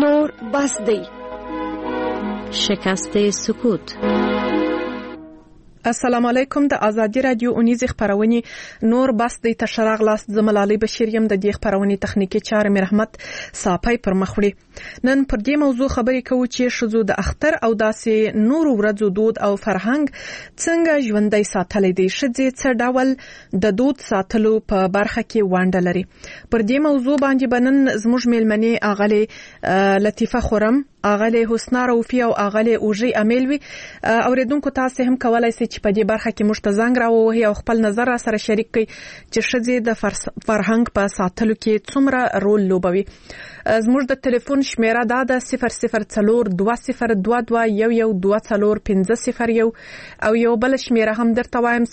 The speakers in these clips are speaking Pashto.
نور بس دی. شکست سکوت. السلام علیکم. د ازادي رادیو اونیزه خبرونه نور بس د تشرغ لاس زملالي بشیریم د دې خبرونه تخنیکی چاره مرحمت صاپای پر مخوړي. نن پر دې موضوع خبرې کوو چې شذو د اختر او داسې نور ورځو دود او فرهنګ څنګه ژوندۍ ساتلې دي. شذې څه ډول د دود ساتلو په برخه کې وانډه لري. پر دې موضوع باندې بنن زموږ میلمنې اغله لطیفه خورم، اغله حسنا روفی او اغله اوجی امیلوی. اوریدونکو تاسو هم کولای شئ چې په دې برخه کې مشت زنګ راووهي او خپل نظر سره شریک کړئ چې شذې د فرهنګ په ساتلو کې څومره رول لوبوي. زموږ د ټلیفون شمیره دا د 004202112050 او یو بل شمیره هم درته وایم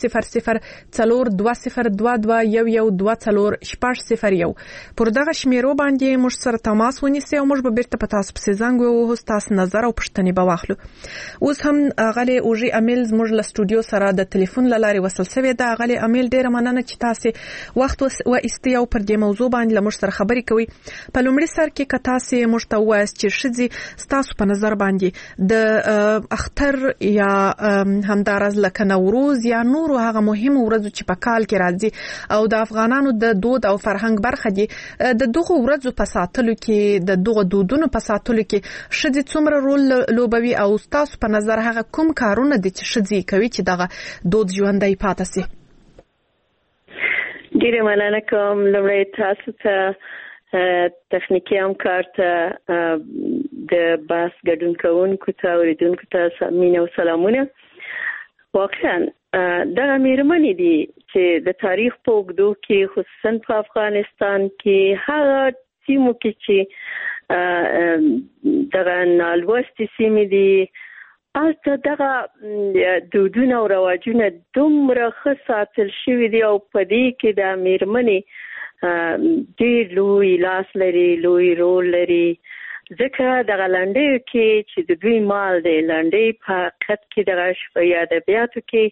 0042221120. پر دغه شمیرو باندې موږ سره تماس ونیسئ او موږ به بیرته په تاسو پسې زنګ ووهو، تاسو نظر او پوښتنې به واخلو. اوس هم غلې اوجی امیل زموږ له سټوډیو سره د ټلیفون لارې وصل شوی دا. غلې امیل ډیره مننه چې تاسو وخت و استیاو پر دې موضوع باندې له موږ سره خبرې کوي. په لومړي سر کې کتا سي مشتوایس چې شذې ستاسو په نظر باندې د اختر یا همدارز لکه نوروز یا نور هغه مهم ورځو چې په کال کې راځي او د افغانانو د دود او فرهنګ برخه دي، د دغه ورځو په ساتلو کې د دغه دودونو په ساتلو کې شذې څومره رول لوبوي او تاسو په نظر هغه کوم کارونه دي چې شذې کوي چې دغه دود ژوندۍ پاتې شي؟ ډیره مننه کوم. لومړی تاسو ته تخنیکی همکار ته د باس ګډون کوونکو ته اوریدونکو ته مینه او سلامونه. واقعا دغه میرمنې دي چې د تاریخ په اوږدو کې خصوصا په افغانستان کې هغه سیمو کې چې دغه نالوستې سیمې دي البته دغه دودونه او رواجونه دومره ښه ساتل شوي دي او په دې کې د میرمنې ډېر لوی لاس لري، لوی رول لري. ځکه دغه لنډیو کې چې د دوی مال دی، لنډۍ په حقیقت کې دغه شفاهي ادبیاتو کې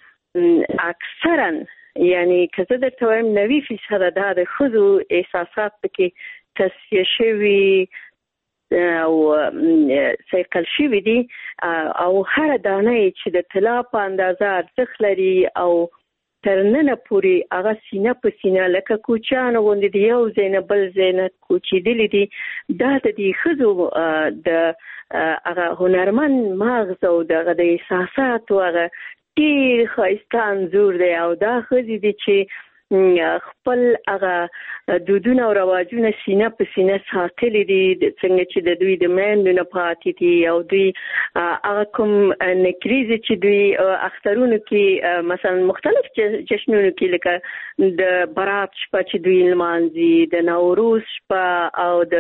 اکثرا یعنی که زه درته وایم 90% دا د ښځو احساسات پکې تصفیه شوي او سیقل شوي دي او هر دانه چې د طلا په اندازه ارزښت لري او تر ننه پورې هغه سینه په سینه لکه کوچیان غوندې د یو ځای نه بل ځای نه کوچېدلي دي. دا د دې ښځو د هغه هنرمند مغز او دغه د احساساتو هغه ډېر ښایسته انځور دی او دا ښځې دي چې خپل هغه دودونه او رواجونه سینه په سینه ساتلي دي، څنګه چې د دوی د میندو نه پاتې دي او دوی هغه کوم نکریزې چې دوی اخترونو کې مثلا مختلف جشنونو کې لکه د برات شپه چې دوی لمانځي، د نوروز شپه او د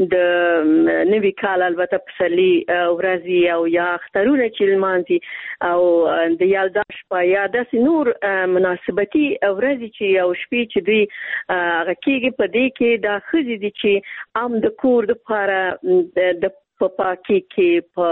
نوي کال البته پسرلي ورځې او یا اخترونه چې لمانځي او د یلدا شپه یا داسې نور مناسبتي ورځې چې او شپې چې دوی هغه کېږي. په دې کې دا ښځې دي چې عام د کور دپاره د په پاکۍ کې، په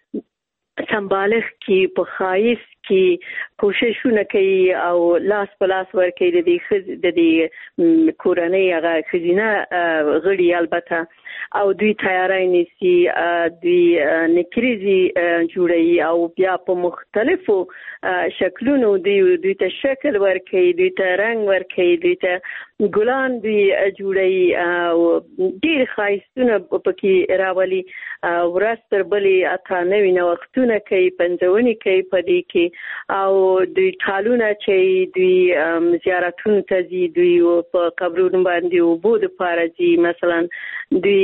سمبالښت کې، په ښایست کې کوششونه کوي او لاس په لاس ورکوي د دې کورنۍ هغه ښځینه غړي البته او دوی تیاری نیسي، دوی نکریزې جوړوي او بیا په مختلفو شکلونو دوی ته شکل ورکوي، دوی ته رنګ ورکوي، دوی ته ګلان دوی جوړوي او ډېر ښایستونه پکې راولي. ورځ تر بلې اته نوي نوښتونه کوي، پنځونې کوي په دې کې او دوی ټالونه چې دوی زیارتونو ته ځي، دوی په قبرونو باندې اوبو دپاره ځي، مثلا دوی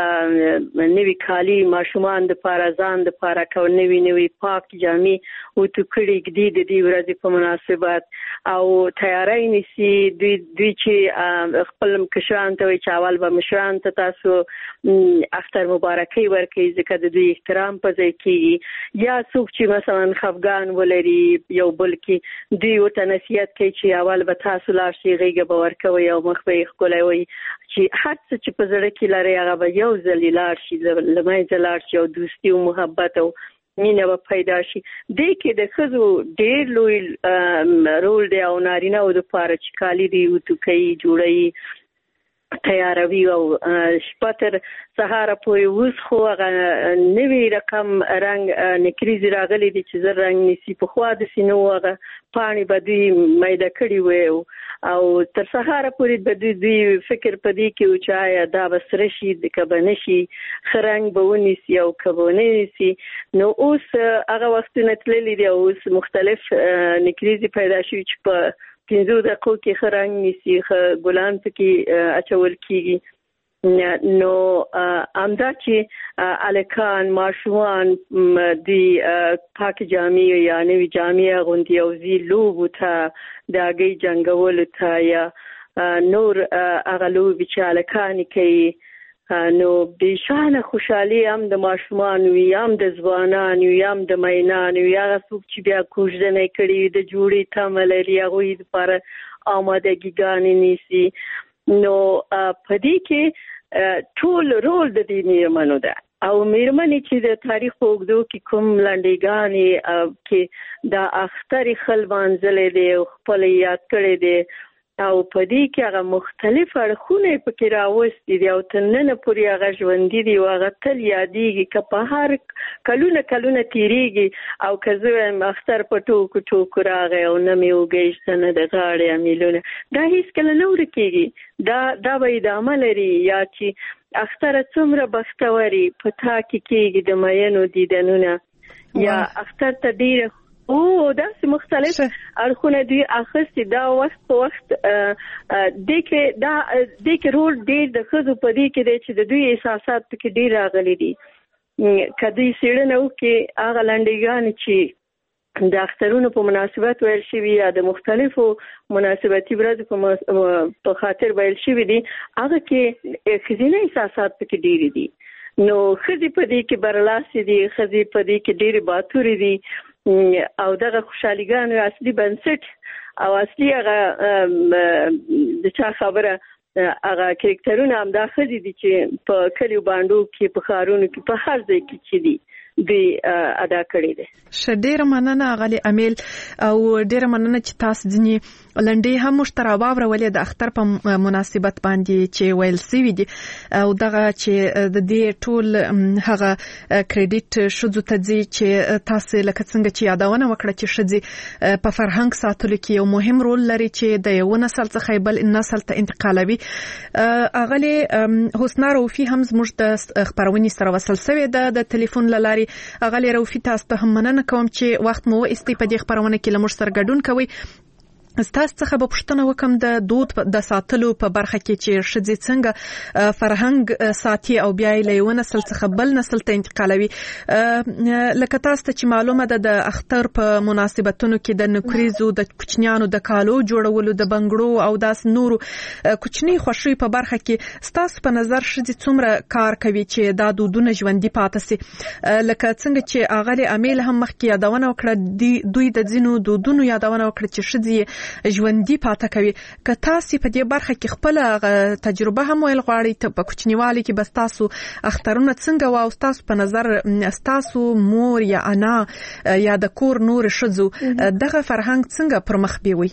نوي کالي ماشومان دپاره ځان دپاره کو، نوي پاک جامې اوتو کړي ږدي د دې ورځې په مناسبت او تیاری نیسي. دوی چې خپل کشران ته وایي چې اول به مشران ته تاسو اختر مبارکۍ ورکوي ځکه د دوی احترام په ځای کېږي، یا څوک چې مثلا خفګان ولري یو بل کې دوی ورته نصیحت کوي چې اول به تاسو لاړ شئ، غېږه به ورکوئ او مخ به یې ښکلی وي چې هر څه چې په زړه کې لرئ هغه به یو ځلې لاړ شي، له منځه لاړ شي او دوستي او محبت او مینه به پیدا شي. دې کې د ښځو ډېر لوی رول دی او نارینه‌و دپاره چې کالي دي اوتو کوي، جوړوي تیاروي او شپه تر سهار پورې اوس خو هغه نوی رقم رنګ نکریزي راغلي دي چې زر رنګ نسی په خوا د سينو هغه پانی بدوي مېده کړی وي او تر سهار پورې بدوي فکر پدې کې او چا دا بسره شي د کبنه شي خرنګ بونی سي او کبونه سي نو اوس هغه وختونه تللي دي اوس مختلف نکریزي پیدا شوي چې په 15 دقیقو کې خرنګ نسی ګلان پکې اچول کیږي نو امدا چې الکان ماشومان دی پاک جامع یا نوی جامع غوندي او زی لوب ته داګي جنگول ته یا نور اغلو چې الکان کوي نو بشانه خوشحالي هم د ماشومان وي هم د ځوانان وي هم د مینان وي هغه څوک چې بیا کوژدنې کړي د جوړې تمه لري هغه لپاره آمادګي نیسي نو په دې کې ټول رول د دې میرمنو ده او میرمنې چې د تاریخ په اوږدو کې کوم لنډیګانې کې د اختر خلبانځلې دي او خپل یاد کړي دي او په دې کې هغه مختلف اړخونه پکې راوستي دي او تننه پورې هغه ژوندۍ دي او هغه تل یادېږي که په هر کلونه تیریږي او که زه اختر په ټوکو راغی او نه مې وګېشته نه د غاړې امیلونه دا هیڅکله نه ورکېږي دا به ادامه لري یا چې اختر څومره بختوري په تا کې کېږي د مینو دیدنونه یا اختر ته ډېره داسې مختلف اړخونه دی اخستي دا وخت په وخت د کې رول ډېر د ښځو په دې کې دی چې د دوی احساسات پکې ډېر راغلي دي که دوی څېړنه وکړي هغه لنډیګانې چې د اخترونو په مناسبت ویل شوي یا د مختلفو مناسبتي ورځو په خاطر ویل شوي دي هغه کې ښځینه احساسات پکې ډېرې دي نو ښځې په دې کې برلاسې دي ښځې په دې کې ډېرې باتورې دي او دغه خوشحاليګانو اصلي بنسټ او اصلي هغه د چا خبره هغه کریکټرونه هم دا ښځې دي چې په کلیو باندو کې په ښارونو کې په هر ځای کې چې دي دی ادا کړی دی. ډیره مننه غالي امیل او ډیره مننه چې تاسو ځنی لنډي هم مشترک واورولې د اختر په مناسبت باندې چې ویل سوي دي او دغه چې د دې ټول هغه کریډټ شوزو ته چې تاسو لکه څنګه چې یادونه وکړه چې شذي په فرهنګ ساتلو کې یو مهم رول لري چې د یو نسل څخه بل نسل ته انتقالوي. اغلی حسنا روفي هم زموږ د خبرونې سره وصل شوی د ټلیفون لاري. اغلی روفي تاسو ته هم مننه کوم چې وخت مو استي په دې خبرونه کې لمر سره ګډون کوي. تاسو څخه به پوښتنه وکم د دود د ساتلو په برخه کې چې شذې څنګه فرهنګ ساتي او بیا له یو نسل څخه بل نسل ته انتقالوي. لکه تاسو ته چې معلومه ده د اختر په مناسبتونو کې د نکریزو د کوچنیانو د کالو جوړولو د بنګړو او داس نورو کوچنی خوشي په برخه کې تاسو په نظر شذې څومره کار کوي چې دا دودونه ژوندۍ پاتې سي. لکه څنګه چې اغلی امیل هم مخکې یادونه وکړه دوی د ځینو دودونو یادونه وکړه چې شذې ژوندۍ پاتې کوي. که تاسو په دې برخه کې خپل تجربه هم ویل غواړئ ته په کوچنیوالي کې بس تاسو اخترونه څنګه واو تاسو په نظر تاسو مور یا انا یا د کور نور شذو دغه فرهنګ څنګه پرمخ بیوي؟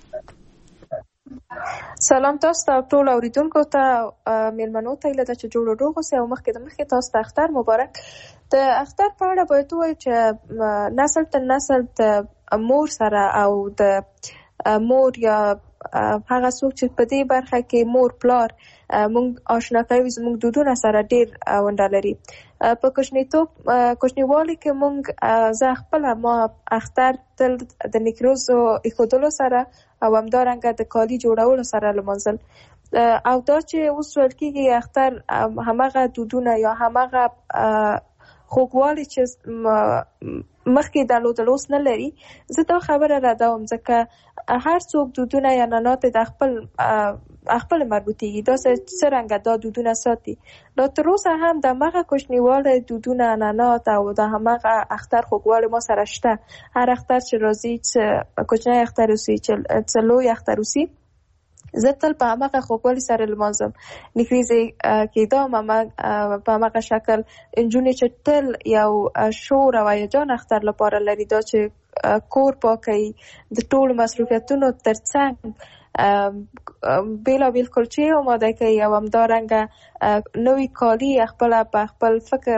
سلام تاسو ته ټول اوریدونکو ته میلمنو ته له چې جوړ روغ اوسئ او مخکې تاسو ته اختر مبارک. د اختر په اړه باید وایي چې نسل تر نسل د مور سره او د مور یا هغه څوک چې په دې برخه کې مور پلار مونږ آشنا کوي زموږ دودونه سره ډېر ونډه لري. په کوچنیوالي کې مونږ زه خپل ما اختر تل د نیکروزو ایښودلو سره او همدارنګه د کالي جوړولو سره لمانځل او دا چې اوس ویل کېږي اختر همغه دودونه یا همغه خوږوالی چې مخکې درلودل اوس نه لري. زه دا خبره ردوم ځکه هر څوک دودونه یا عنعنات د خپل مربوطېږي دا څرنګه دا دودونه ساتي. دا تر اوسه هم د همغه کوچنیوالی دودونه عنعنات او د همغه اختر خوږوالی ما سره شته. هر اختر چې راځي چې کوچنی اختر اوسي چې لوی اختر اوسي زه تل په همغه خوږوالي سره لمانځم. نکریزې کېدام په همغه شکل نجونې چې تل یو شور او هیجان اختر لپاره لري دا چې کور پاکوي د ټولو مصروفیتونو ترڅنګ بیلابیل کلچې آماده کوي او همدارنګه نوې کالي خپل په خپل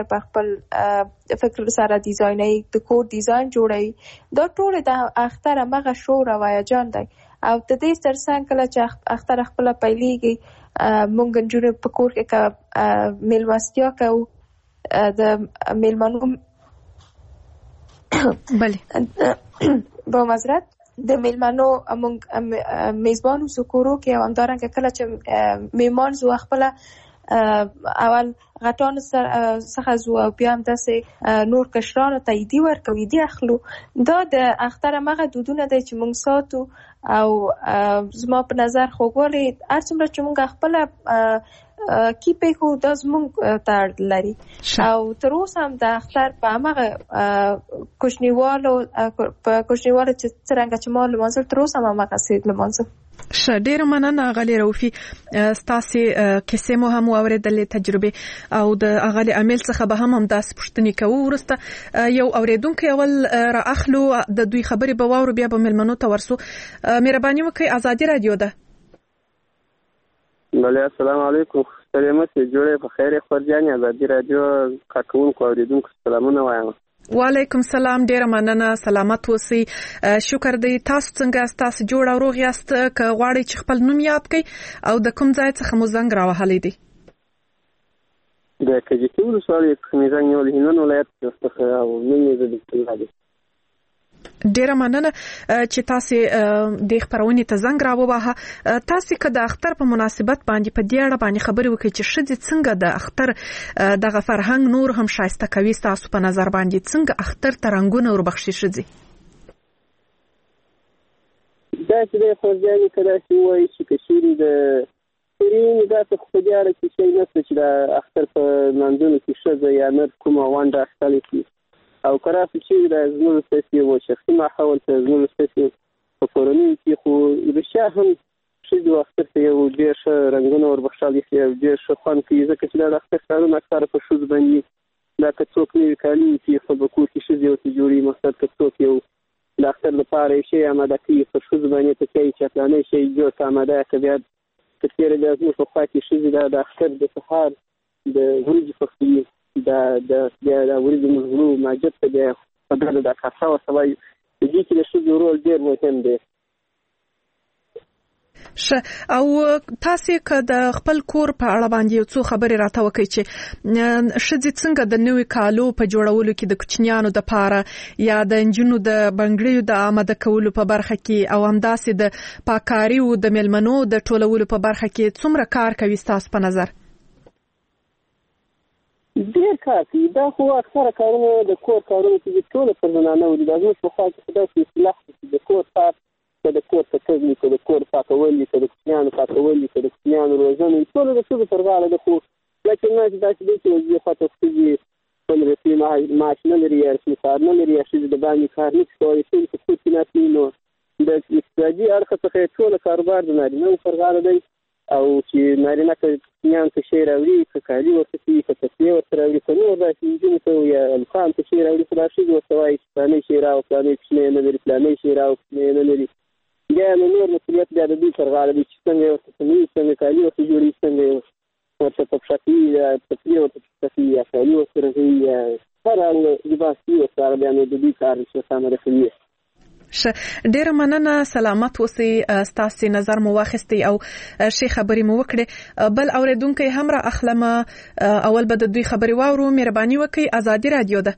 فکر سره ډیزایني د کور ډیزاین جوړوي. دا ټول د اختر مغه شور او هیجان دی او د دې ترڅنګ کله چې اختر خپل پیلېږي مونږ نجونې په کور کې میلمستیا کوو د میلمنو بله با معذرت د میلمنو مونږ میزبانو سکورو کې او همدارنګه کله چې میمان زو خپل اول غټان څخه زو او بیا هم داسې نور کشرانو ته ایدي ورکوي ایدي اخلو. دا د اختر مغه دودونه دی چې مونږ ساتو او زما په نظر خوږوالی هر څومره چې مونږ خپل کی پیکو دا زمونږ ته لري او تر اوسه هم د اختر په همغه کوچنیوالو چې څرنګه چې ما لمانځل تر اوسه هم همغسې لمانځم. ښه، ډېره مننه اغلې رؤفي. ستاسې کیسې مو هم واورېدلې، تجربې او د اغلې امیل څخه به هم همداسې پوښتنې کوو. وروسته یو اورېدونکی اول را اخلو، د دوی خبرې به واورو، بیا به میلمنو ته ورسو. مهرباني وکړئ، ازادي رادیو ده. بله، السلام علیکم. سلامت جوړې په خیر خورجانې ازادي رادیو کارکوونکو اوریدونکو سلامونه وایم. وعلیکم سلام، ډیره مننه، سلامت اوسئ. شکر دی. تاسو څنګه یاست؟ تاسو جوړ او روغ یاست؟ که غواړئ چې خپل نوم یاد کړئ او د کوم ځای څخه مو زنګ راوهلی دی؟ د کجکي ولسوالۍ څخه مې زنګ نیولی، هلمند ولایت څخه او نوم یې زبیح دی. ډیره مننه چې تاسو د خبرونې ته زنګ راووهه. تاسو که د اختر په مناسبت باندې په دې اړه باندې خبرې وکړئ چې ښځې څنګه د اختر دغه فرهنګ نور هم ښایسته کوي. تاسو په نظر باندې څنګه اختر ته رنګونه وربخښي ښځې؟ دا چې د خورجانې که داسې ووایي چې که چیرې د سرینې داسې خو په دې اړه کې شی نشته چې د اختر په لمانځلو کې ښځه یا نر کومه ونډه اخیستلی شي او که راسي چې د زموږ ستاسې و شخصي ماحول ته زموږ ستاسې په کورنیو کې خو رښتیا هم ښځې و اختر ته یو ډېر ښه رنګونه وربخښلی شي او ډېر ښه خوند کوي، ځکه چې دا د اختر کارونه اکثره په ښځو باندې دا که څوک نوي کالي وکړي خو په کور کې ښځې ورته جوړوي. مقصد که څوک یو د اختر لپاره یو شی اماده کوي په ښځو باندې ته کوي چې فلانی شی جوړ ته اماده که بیا که تېره بیا زموږ په خوا کې ښځې دا د اختر د سهار د وریجې پخوي، دا وریجې موږ وړو ماجد ته بیا په ډله دا کاسه ورته وایي. په دې کې د ښځو رول ډېر مهم دی. ښه، او تاسو که د خپل کور په اړه باندې یو څو خبرې راته وکړئ چې ښځې څنګه د نوي کالو په جوړولو کې د کوچنیانو دپاره یا د نجونو د بنګړیو د آماده کولو په برخه کې او همداسې د پاکاریو د میلمنو د ټولولو په برخه کې څومره کار کوي ستاسو په نظر؟ ډېر کار کوي. دا خو اکثره کارونه د کور کارونه چې ټوله پر زنانه وي. دا زموږ په خوا کې داسې اصطلاح ده چې د کور کار، که د کور کتل وي، که د کور پاکول وي، که د کوچنیانو پاکول وي، که د کوچنیانو روزنه وي، ټوله د ښځو پر غاړه ده. خو لیکن نه چې داسې دی چې وزې خواته ښځې خپل رسمي معاش نه لري یا رسمي کار نه لري یا ښځې د باندې کار نه شي کولی، ټولې په کور کې ناست وي، نو د اقتصادي اړخه څخه یې ټوله کاروبار د نارینه‌و پر غاړه دی. او چې نارینه که کوچنیانو ته شی راوړي، که کالي ورته کوي، که تسبیح ورته راوړي، که نور داسې نجونو ته یا هلکانو ته شی راوړي، خو دا ښځې ورته وایي چې فلانی شی راوړه، فلانی کوچنی یې نه لري، فلانی شی راوړه، کوچنی یې نه لري. بیا نو نور مسؤلیت بیا د دوی پر غاړه دی چې څنګه یې ورته سموي، څنګه کالي ورته جوړوي، څنګه یې ورته په پښه کوي یا تسبیح ورته په پښه کوي یا کالي ورته رغوي یا هر ډول لباس کوي ورسره، بیا نو د دوی کار اسانه رسوي. ښه، ډیره مننه، سلامت اوسئ. ستاسو نظر مو واخیستی او شي خبرې مو وکړې. بل اوریدونکي هم را اخلم، اول به د دوی خبرې واورو. مهرباني وکړئ، ازادي رادیو ده.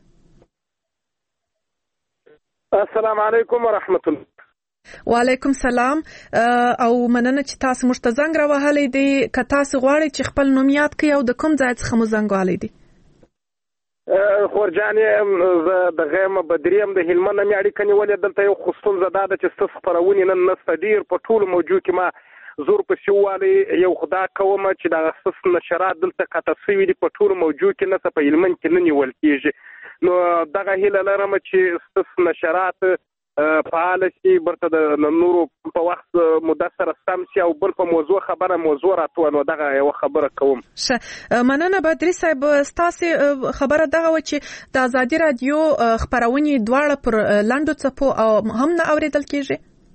السلام علیکم ورحمت الله. وعلیکم سلام او مننه چې تاسو موږ ته زنګ راوهلی دی. که تاسو غواړئ چې خپل نوم یاد کړئ او د کوم ځای څخه مو زنګ وهلی دی؟ خورجانې زه د غیم بدریم د هلمند مې اړیکه نیولې. دلته یو خو ستونزه دا ده چې ستاسو خپرونې نن نشته. ډېر په ټولو موضوع کې ما زور پسې ووالئ. یو خدا کومه چې دغه ستاسو نشرات دلته قطع شوي دي، په ټولو موضوع کې نڅه په هلمند کې نه نیول کېږي. نو دغه هیله لرم چې ستاسو نشرات فعال شي، برته د نورو په وخت مدثر سم شي او بل په موضوع راتو. نو دغه یو خبره کوم. ښه، مننه بدري صاحب. ستاسو خبره دغه و چې د ازادي رادیو خبرونه دواړه پر لاندو څپو او هم نه اوریدل کیږي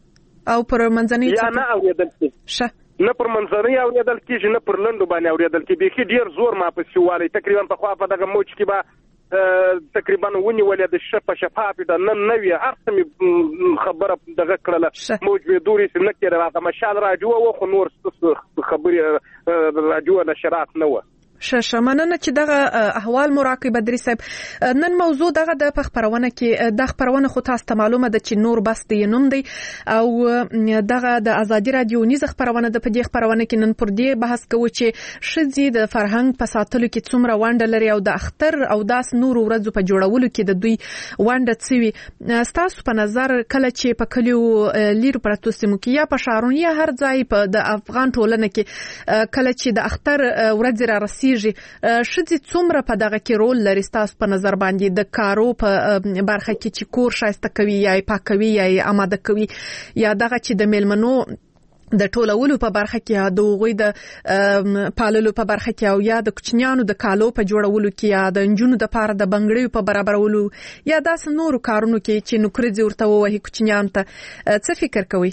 او پر منځنۍ یا نه اوریدل کیږي نه پر منځنۍ اوریدل کیږي نه پر لنډو باندې اوریدل کیږي بيخي ډیر زور ما په سیواله تقریبا په خوا په دغه موج کې به تقریبا ونیولې د شفاف د نن نوې ارسمي خبره دغه کړله موج به دوري سم نه کېره هغه مشال راجو او خو نور خبري راجو نشرات نه و مننه چې دغه احوال مراقب بدري صاحب نن موضوع دغه د خبرونه کې د خبرونه خو تاسو ته معلومه ده چې نور بس دی نوم دی او دغه د ازادي رادیو نیز خبرونه د پدې خبرونه کې نن پر دې بحث کوو چې شذي د فرهنګ په ساتلو کې څومره ونډه لري او د اختر او داس نور ورځو په جوړولو کې د دوی ونډه څوي ستاسو په نظر کله چې په کلیو لیر پرتو سیمو کې یا په شهرونو یا هر ځای په د افغان ټولنه کې کله چې د اختر ورځ را رسي شذي څومره په دغه کې رول لري تاسو په نظر باندې د کارو په برخه کې چې کور شایسته کوي یا پاکوي یا آماده کوي یا دغه چې د میلمنو د ټولولو په برخه کې د غوي د پاللو په برخه کې او یا د کوچنیانو د کالو په جوړولو کې یا د انجونو د پاره د بنګړیو په برابرولو یا داس نور کارونو کې چې نوکرځي ورته وایي کوچنیان ته څه فکر کوي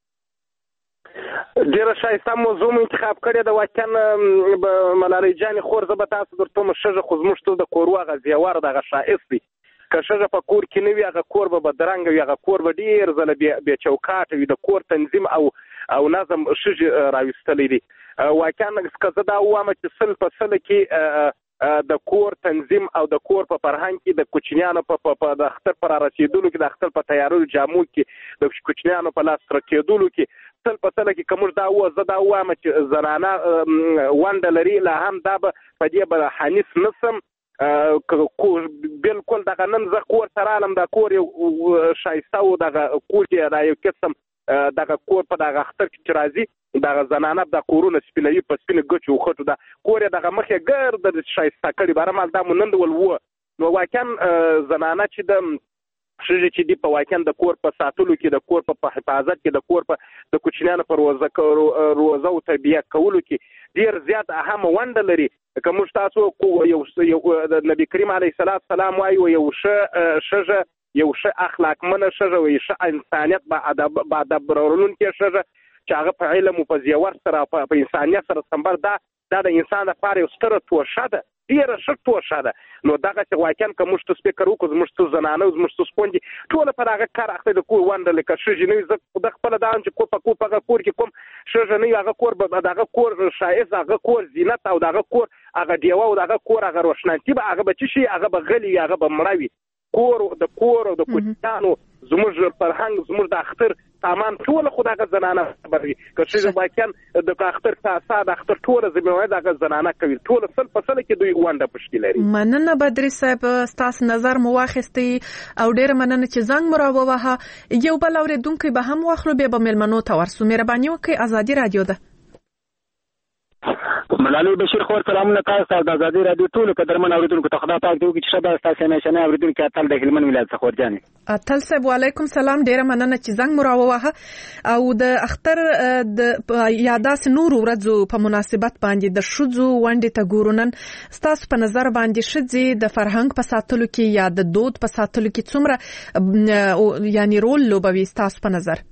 ډیره شایسته موضوع انتخاب کړې د واکن ملالۍ جان خور زه به تاسو درته مشجه خو زموږ ټول د کورواغه زیوار دغه شایست دی که شجه په کور کې نه وي هغه کور به بدرنګ وي هغه کور به ډیر زله به چوکاټ وي د کور تنظیم او نظم شجه راوستلی دي واکن که زه دا وایم چې سل په سل کې د کور تنظیم او د کور په فرهنګ کې د کوچنیانو په د اختر پر رسیدلو کې د اختر په تیارولو جامو کې د کوچنیانو په لاس رکېدلو کې تل په تل کې کوم دا و زه دا وایم چې زنانه ونډه لري لا هم دا په دې به حنیس نسم بالکل دغه نن زه کور سره علم دا کور یو شایسته و دغه کور کې دا یو قسم دغه کور په دغه اختر کې راځي دغه زنانه د کورونه سپینوي په سپینه ګچو خټو دا کور دغه مخه ګرد د شایسته کړي برمال دا مونند ولو نو واکن زنانه چې د شجه چې دی په واکن د کور په ساتلو کې د کور په حفاظت کې د کور په د کوچنیانو پر روزه او تربیه کولو کې ډیر زیات اهم ونډه لري کوم تاسو یو د نبی کریم علیه السلام وايي یو شجه یو اخلاق منه شجه وي انسانیت با ادب ورولون کې شجه چې هغه په علم او په زیور سره په انسانیت سره سمبر دا د انسان لپاره یو ستره توشه ده ډیره ښه توشه ده نو دغه چې واکن کوم څه سپیکر وکړو زموږ څه زنانه زموږ څه سپوندي ټول په هغه کار اخته د کوی ونډه لکه شجه نه زه د خپل دان چې کو په کور کې کوم شجه نه هغه کور به دغه کور شایز هغه کور زینت او دغه کور هغه دیوه او دغه کور هغه روشنانتی به هغه به شي هغه به غلي هغه به مړوي کور او د کوچانو زموږ فرهنګ زموږ د اختر سامان ټول خدای زنانه خبري که شي واکن د اختر تاسو د اختر ټول زموږ د زنانه کوي ټول سل په سل کې دوی ونډه پښتي لري مننه بدري صاحب تاسو نظر مو واخستي او ډیر مننه چې زنګ مراووه یو بل اوریدونکو به هم واخلو به ملمنو ته ورسو مهرباني وکړئ ازادي رادیو ده ملالۍ بشیر خور سلامونه تاسو د ازادي رادیو ټول قدرمن اوریدونکو ته خدای پاک دې وکړي چې شبه تاسو نه اوریدونکو اتل د هلمند ولایت څخه ورجاني اتل صاحب وعلیکم سلام ډیر مننه چې زنګ مراووه او د اختر د یاداس نور ورځو په مناسبت باندې د شذو ونډه ته ګورونن تاسو په نظر باندې شذي د فرهنګ په ساتلو کې یا د دود په ساتلو کې څومره یعنی رول لوبوي تاسو په نظر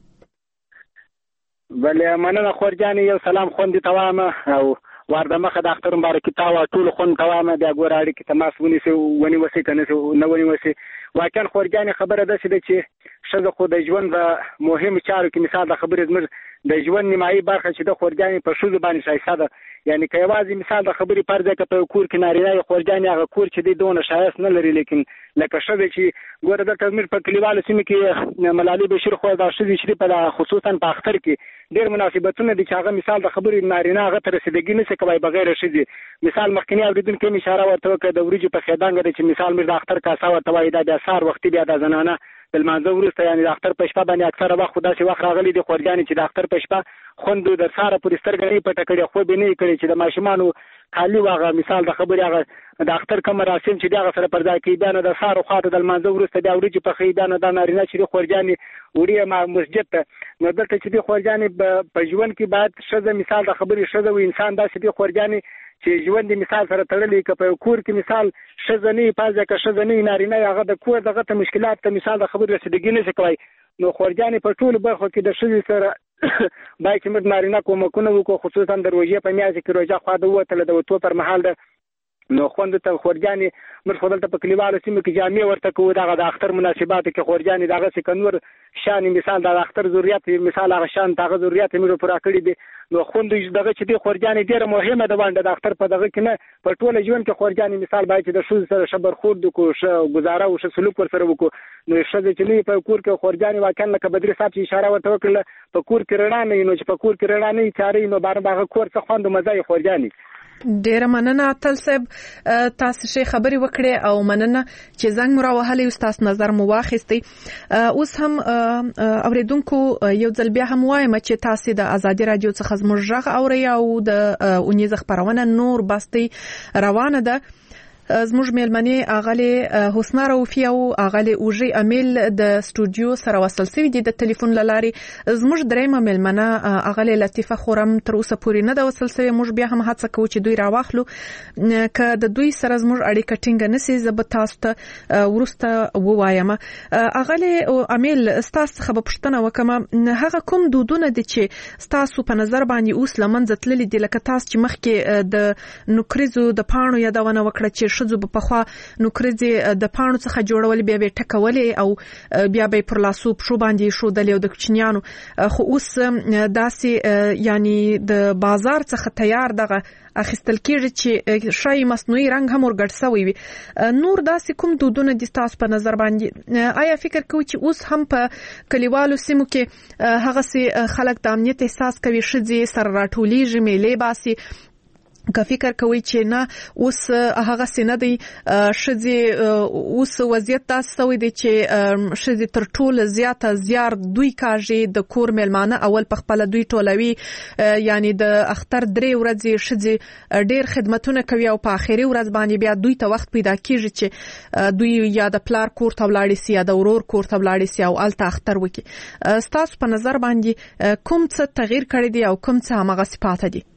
بلې مننه خورجاني یو سلام خوندې توامه او ورده مخه د اختر مبارکي تاوه ټول خون توامه بیا ګور اړیکې تماس ونیوسي کنه نه ونیوسي واکن خورجاني خبره ده چې شذ خو د ژوند د مهم چارو کې مثال د خبرې زموږ د ژوند نیمایي برخه چې د خورجاني په شذ باندې شایسته ده یعنی که یوازې مثال د خبرې پر ځای په کور کې نارینه خورجاني هغه کور چې دی دونه شایست نه لري لیکن لکه شذ چې ګوره د تزمیر په کلیوالو سیمه کې ملالۍ بشیر خو د شذ چې په خصوصا په اختر کې ډېر مناسبتونه دي چې هغه مثال د خبرې نارینه هغه ته رسیدګي نشي کوي بغیر شذ مثال مخکنی اوریدونکو کې اشاره ورته وکړه د وریجو په خیدانګه چې مثال مې د اختر کاسه ورته وایي دا بیا سار وختي بیا د زنانه د لمانځه وروسته یعنی د اختر په شپه باندې اکثره وخت داسې وخت راغلی دی خورجاني چې د اختر په شپه خوند د ساره پورې سترګې نه پټه کړي خو به نه کړي چې د ماشومانو خالی واغه مثال د خبرې هغه د اختر کوم مراسم چې دغه سره پر ځای کې بیان د ساره خاطر د لمانځه وروسته د وریجو په خیدانه د نارینه چې خورجاني وړي ما مسجد ته نو دلته چې د خورجاني په ژوند کې بعد شذ مثال د خبرې شذ او انسان داسې د خورجاني چې ژوند مثال سره تړلې ک په کور کې مثال شذنی پازه ک شذنی نارینه هغه د کور دغه ته مشکلات ته مثال د خبرې رسیدګي نه کوي نو خورجانې په ټولو برخو کې د ښځې سره باید چې موږ نارینه کومکونه وکړو، خصوصا د روژې په میاشت کې روژه خوا د ووتله د وتو پر مهال ده نو خوندو ته خورجانې موږ خو دلته په کلیوالو سیمو کې جامې ورته کوو، دغه د اختر مناسباتو کې خورجانې دغسې که نور شان مثال د اختر ضرورت مثال هغه شان د هغه ضرورت یې موږ پوره کړي دي. نو خوندو دغه چې دی خورجانې ډېره مهمه ده ونډه د اختر په دغه کې نه په ټوله ژوند کې خورجانې مثال باید چې د ښځو سره ښه برخورد وکړو، ښه ګزاره او ښه سلوک ورسره وکړو. نو ښځه چې نه وي په کور کې خورجانې واقعا لکه بدري صاحب چې اشاره ورته وکړله په کور کې رڼا نه وي، نو چې په کور کې رڼا نه وي تیاره وي نو هغه کور څه خوند او مزه یې خورجانې. ډیره مننه اتل صاحب، تاسو شي خبري وکړې او مننه چې زنګ مو راوهلې او تاسو نظر مو واخیستي. اوس هم اوریدونکو یو ځل بیا هم وایم چې تاسو د ازادي رادیو څخه زموږ غږ اورئ او د اونیز خبرونه نور بستي روانه ده. زموږ میلمنې اغلی حسنا روفی او اغلی اوجی امیل د استودیو سره وصل سوي دي د ټلیفون لاري. زموږ دریمه میلمنه اغلی لطیفه خورم تر اوسه پورې نه د وصل سوي. موږ بیا هم هڅه کوو چې دوی راواخلو، که د دوی سره زموږ اړیکه ټینګ نشي زه به تاسو ته ورسته ووایم. اغلی امیل تاسو څخه به پوښتنه وکم، هغه کوم دودونه دي چې تاسو په نظر باندې اوس لمنځه تللي دي، لکه تاسو چې مخکې د نوکریزو د پاڼو یادونه وکړه چې ښځو په خوا نوکریزې د پاڼو څخه جوړول بیا به ټکولې او بیا به پر لاسو پښو باندې شودلې او د کوچنیانو، خو اوس داسې یعنی د بازار څخه تیار دغه اخیستل کېږي چې شای مصنوعي رنگ هم ورګډ شوی وي. نور داسې کوم دودونه دي تاسو په نظر باندې؟ آیا فکر کوئ چې اوس هم په کلیوالو سیمو کې هغه سي خلک د امنیت احساس کوي، ښځې سره راټولیږي، میلې باسي؟ که فکر کوي چې نه اوس هغه سینه دی ښځې اوس وضعیت داسې شوی دی چې ښځې تر ټوله زیاته زیار دوی کاږي، د کور میلمانه اول په خپله دوی ټولوي، یعنی د اختر 3 ورځې ښځې ډېر خدمتونه کوي او په آخري ورځ باندې بیا دوی ته وخت پیدا کېږي چې دوی یا د پلار کور ته ولاړې سي یا د ورور کور ته ولاړې سي او هلته اختر وکړي. ستاسو په نظر باندې کوم څه تغییر کړی دی او کوم څه همغسې پاته دي؟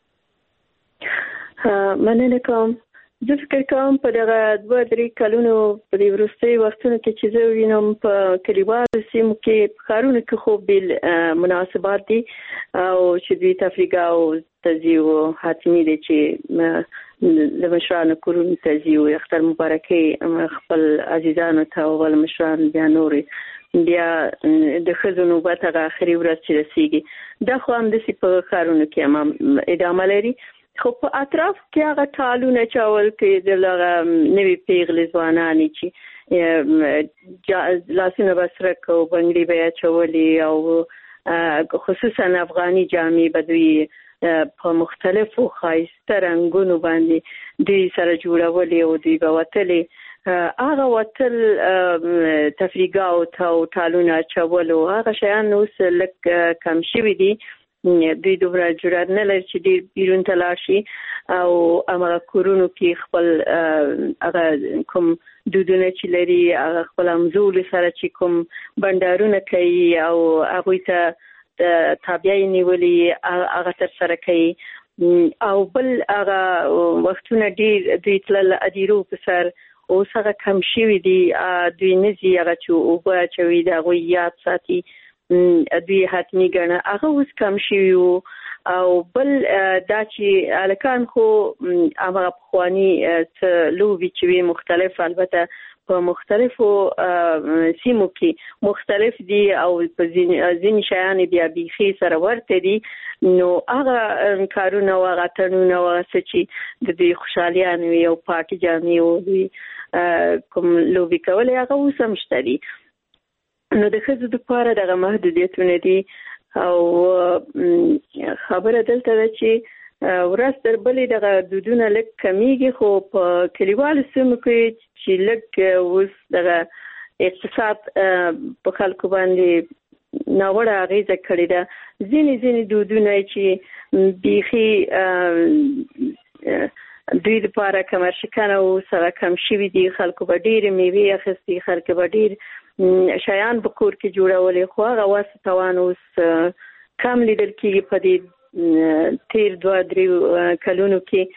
مننه کوم. زه فکر کوم په دغه 2-3 کلونو په دې وروستي وختونو کې چې زه وینم په کلیوالو سیمو کې په ښارونو کې خو بیل مناسبات دي او چې دوی تفریح او تزیو حتمي دي چې د مشرانو کورونو تزیو اختر مبارکي خپل عزیزانو ته او ول مشران بیا نوري بیا د ښځو نوبت هغه آخري ورځ چې رسیږي. دا خو همداسې په ښارونو کې هم ادامه لري، خو په اطراف کې هغه ټالونه چاول کې دغه نوې پیغلې ځوانانې چې لاسونه بسرک او بنګړي به اچولي او خصوصا افغاني جامې به دوی په مختلفو ښایسته رنګونو باندې دوی سره جوړولې او دوی به وتلې. هغه وتل تفریح او ټالونه اچول او هغه شیان اوس لږ کم شوي دي. دوی دومره جرأت نه لري چې ډېر بیرون ته لاړ شي او هغه کورونو کې خپل هغه کوم دودونه چې لري هغه خپل همزولو سره چې کوم بنډارونه کوي او هغوی ته تابعه نیولي هغه ترسره کوي. او بل هغه وختونه ډېر دوی تلل ادیرو په سر اوس هغه کم شوي دي. دوی نه ځي هغه چې اوبه اچوي د هغوی یاد ساتي، دوی حتمی ګڼه هغه اوس کم شوي وو. او بل دا چې هلکان خو هغه پخواني لوبې چې وي مختلف، البته په مختلفو سیمو کې مختلف دي او په ځینې شیان بیا بیخي سره ورته دي، نو هغه کارونه او هغه اتڼونه او هغه څه چې د دوی خوشحالیان وي او پاکې جامې او دوی کوم لوبې کولې هغه اوس هم شته دي. نو د ښځو دپاره دغه محدودیتونه دي او خبره دلته ده چې ورځ تر بلې دغه دودونه لږ کمیږي، خو په کلیوالو سیمو کې چې لږ اوس دغه اقتصاد په خلکو باندې ناوړه اغېزه کړې ده. ځینې دودونه چې بیخي دوی دپاره کمرشکن او سره کم شوي دي، خلکو به ډېرې میوې اخیستي، خلکو به ډېر شیان په کور کې جوړولې، خو هغه وس توان اوس کم لیدل کېږي. په دې تیر 2-3 کلونو کې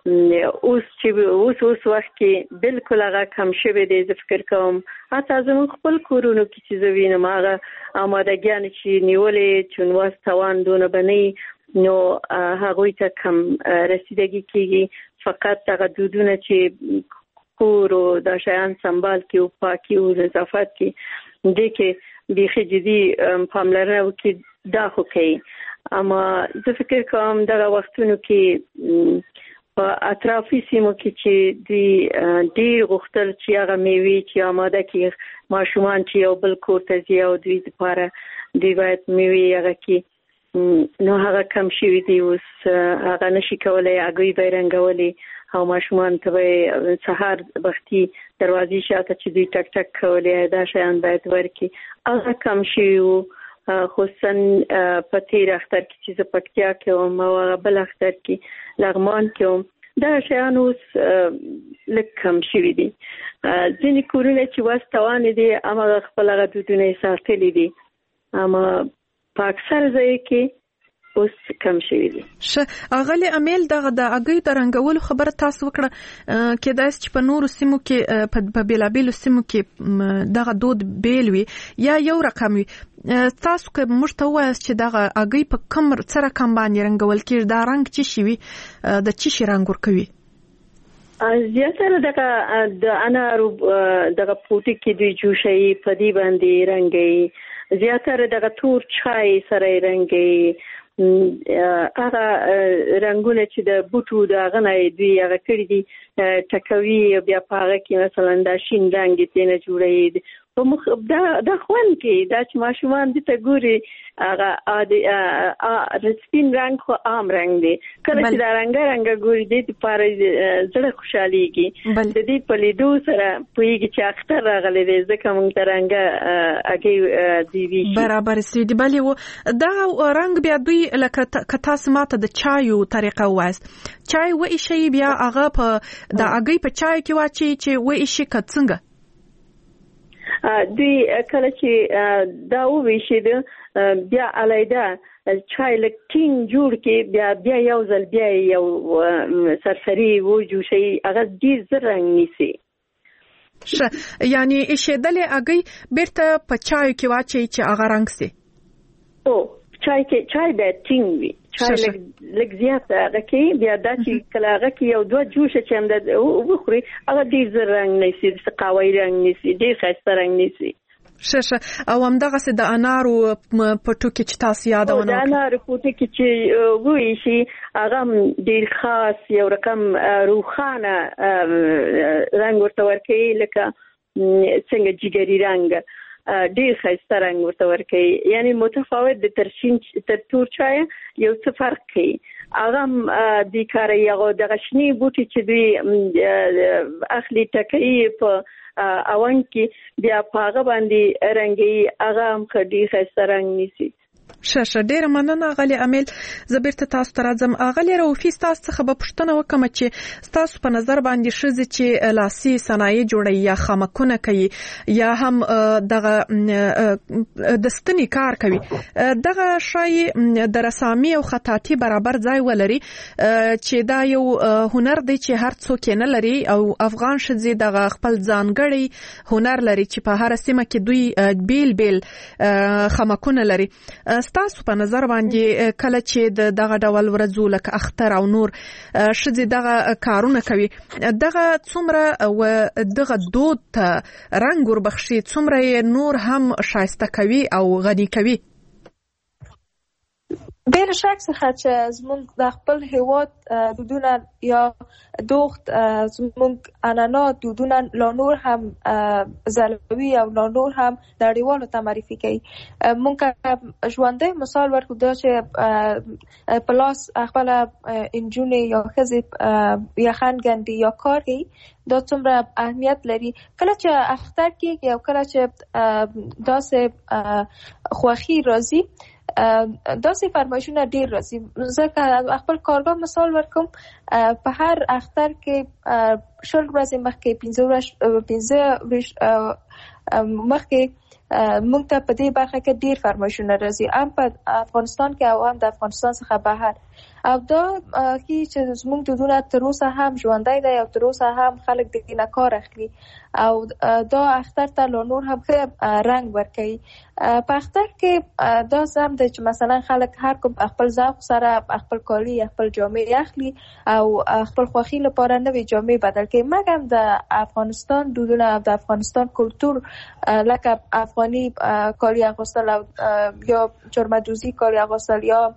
اوس وخت کې بالکل هغه کم شوی دی. زه فکر کوم حتی زموږ خپل کورونو کې چې زه وینم هغه آمادګیان چې نیولې چونواز توان دونه بنئ نو هغوی ته کم رسیدګي کېږي. فقط هغه دودونه چې کور او دا شیان سنبال کې او پاکي او نظافت کې دې کې بیخي جدي پاملرنه وکړي دا خو کوي. اما زه فکر کوم دغه وختونو کې په اطرافي سیمو کې چې دوی ډېر غوښتل چې هغه میوې چې آماده کړي ماشومان چې یو بل کور ته ځي او دوی لپاره دوی باید میوې هغه کړي نو هغه کم شوي دي. اوس هغه نشي کولی هګۍ به یې رنګولې او ماشومان ته به سهار وختي دروازې شاته چې دوی ټک ټک کولې دا شیان باید ورکړي هغه کم شوي وو. خصوصا په تیر اختر کې چې زه پکتیا کې وم او بل اختر کې لغمان کې وم دا شیان اوس لږ کم شوي دي. ځینې کورونه چې وس توان دي هماغه خپل هغه دودونه یې ساتلي دي اما په اکثر ځای کې اوس کم شوي دي. اغلی امیل دغه د هګۍ د رنګولو خبره تاسو وکړه کېدای چې په نورو سیمو کې په بیلابیلو سیمو کې دغه دود بیل وي یا یو رقم وي. تاسو که موږ ته ووایاست چې دغه هګۍ په کوم څه رقم باندې رنګول کېږي دا رنګ څه شي وي د څه شي رنګ ورکوي؟ زیاتره دغه د انارو دغه پوټي کې دوی جوشي په دې باندې رنګي زیاتره دغه تور چای سره رنګي هغه رنگونه چې د بوټو د غنۍ دوی هغه کړی دي ټکوي بیا په هغه کې مثلا دا شین رنګ یې نه جوړوي دا خوند کې دا چې ماشومان دې ته ګوري هغه سپین رنګ خو عام رنګ دی کله چې دا رنګ ګوري دې لپاره زړه خوشحاليږي د دې په لیدو سره پوهیږي چې اختر راغلی دی ځکه موږ ته رنګ هګۍ دی وي برابر سي دی بلی و دا رنګ بیا دوی لکه تاسو ماته د چایو طریقه وایست چای و شي بیا هغه په د هګۍ په چای کې واچي چې و شي کڅنګ دوی کله چې دا وویشي بیا علیده چای لکټین جوړ کې بیا یو ځل بیا یو سرسری و جوشي هغه ډیر زر رنګ نیسي. یعنی ایشېدلې هګۍ بیرته په چای کې واچي چې هغه رنګ سي. او چای باید ټینګ وي چای لږ زیات هغه کې بیا دا چې کله هغه کې یو دوه جوشه چې هم وخوري هغه ډېر زر رنګ نیسي قهوه‌ایي رنګ نیسي ډېر ښایسته رنګ نیسي. ښه او همدغسې د انارو پټو کې چې تاسو یادونه د انارو پټو کې چې وایشي هغه ډېر خاص یو رقم روښانه رنګ ورته ورکوي لکه څنګه جګري رنګ ډېر ښایسته رنګ ورته ورکوي یعنی متفاوت د تر تور چای یو څه فرق کوي هغه د کاري هغه د غشنی بوټي چې دوی اخلي ټکې په اون کې بیا په هغه باندې رنګي هغه هم ډېر ښایسته رنګ نیسي. ښه ډېره مننه اغلې امیل زه بیرته تاسو ته راځم. اغلې رؤفي ستاسو څخه به پوښتنه وکړم چې ستاسو په نظر باندې ښځې چې لاسي صنایع جوړوي یا خامکونه کوي یا هم دغه د ستنې کار کوي دغه شی د رسامي او خطاطي برابر ځای ولري چې دا یو هنر دی چې هر څوک نه لري او افغان ښځې دغه خپل ځانګړی هنر لري چې په هر سیمه کې دوی بیل بیل خامکونه لري. ستاسو په نظر باندې کله چې دغه ډول ورځو لکه اختر او نور ښځې دغه کارونه کوي دغه څومره و دغه دود ته رنګ وربخشي څومره یې نور هم ښایسته کوي او غني کوي؟ بیر شک څخه چې زمونږ د خپل هیواد دودونه یا دوخت زمونږ عنعنات دودونه لا نور هم ځلوي او لا نور هم نړیوالو ته معرفي کوي. مونږ ژوندی مثال ورکړو دا چې په لاس خپل انجونې یا ښځې یخن ګنډي یا کار کوي دا څومره اهمیت لري. کله چې اختر کېږي او کله چې داسې خوښي راځي داسې فرمایشونه ډیر راځي. ځکه خپل کارګاه مثال ورکوم په هر اختر کې شل ورځې مخکې 15 مخکې موږ ته په دې برخه کې ډیر فرمایشونه راځي هم په افغانستان کې او هم د افغانستان څخه بهر او دا چې زموږ دودونه تر اوسه هم ژوندی دی او تر اوسه هم خلک د دې نه کار اخلي او دا اختر ته لا نور هم ښه رنګ ورکوي. په اختر کې دا سم دی چې مثلا خلک هر کوم خپل ذوق سره خپل کالي خپل جامې اخلي او خپل خوښي لپاره نوې جامې بدل کوي. مګر د افغانستان دودونه او د افغانستان کلتور لکه افغاني کالي اغوستل او یا چرمدوزی کالي اغوستل یا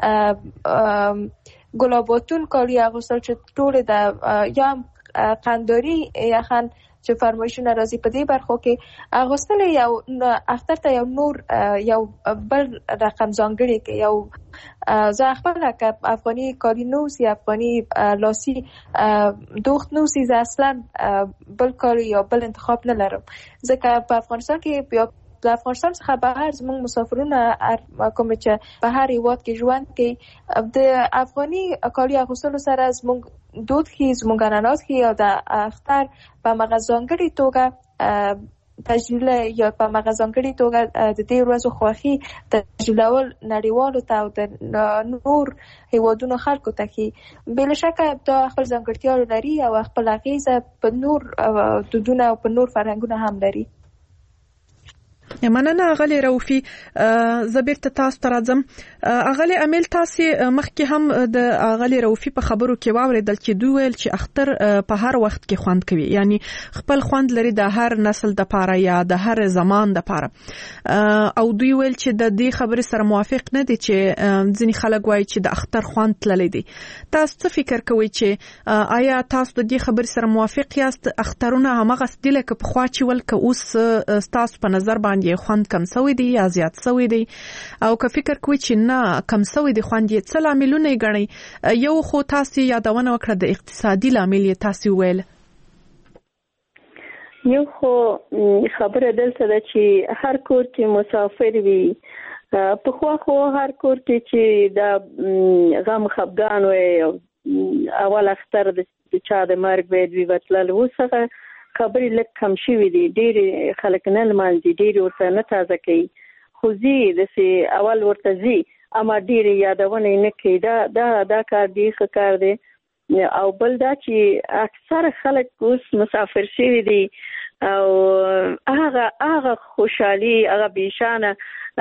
گلاباتون کالي اغوستل چې ټول د یا قنداری یا خان چې فرمایشونه راځي په دې برخو کې اغوستل یو اختر ته یو نور یو بل رقم ځانګړی کې یو زه خپل که افغاني کالي نوسي افغاني لاسي دوخت نوسي زه اصلا بل کالي یا بل انتخاب نه لرم ځکه په افغانستان کې بیا د افغانستان څخه بهر زموږ مسافرونه کوم چې په هر هیواد کې ژوند کوي د افغاني کالي اغوستلو سره زموږ دود ښیي زموږ عنعنات ښیي او د اختر په هغه ځانګړې توګه تجلیل یا په هغه ځانګړې توګه د دې ورځو خوښي تجلیلول نړیوالو ته او د نور هیوادونو خلکو ته ښیي. بلا شکه دا خپل ځانګړتیاوې لري او خپل اغیزه په نور دودونه او په نور فرهنګونه هم لري. مننه اغلی روفي. زه بیرته تاسو ته راځم. اغلی امیل تاسو مخکې هم د اغلی روفي په خبرو کې واوریدل چې دوی ویل چې اختر په هر وخت کې خوند کوي یعنی خپل خوند لري د هر نسل د پاره یا د هر زمان د پاره او دوی ویل چې د دې خبرې سره موافق نه دي چې ځینې خلک وایي چې د اختر خوند تللی دی. تاسو څه فکر کوئ چې آیا تاسو د دې خبرې سره موافق یاست اخترونه همغه ستله که په خوا چې ول که اوس تاسو په نظر باندې خوند کم سوی دی یا زیات سوی دی او که فکر کوئ چې نه کم سوی دی خوند یې څه لاملونه یې ګڼئ؟ یو خو تاسو یادونه وکړه د اقتصادي لامل یې تاسو ویل. یو خو خبره دلته ده چې هر کور کې مسافر وي په خوا خو هر کور کې چې د غم خفګان وي اول اختر د چا د مرګ وي دوی وتلل وسغه خبرې لږ کم شوي دي ډېرې خلک نه لمانځي ډېرې ورته نه تازه کوي خو ځي داسې اول ورته ځي اما ډېرې یادونه یې نه کوي. دا کار ډېر ښه کار دی او بل دا چې اکثر خلک اوس مسافر شوي دي او هغه خوشحالي هغه بیشانه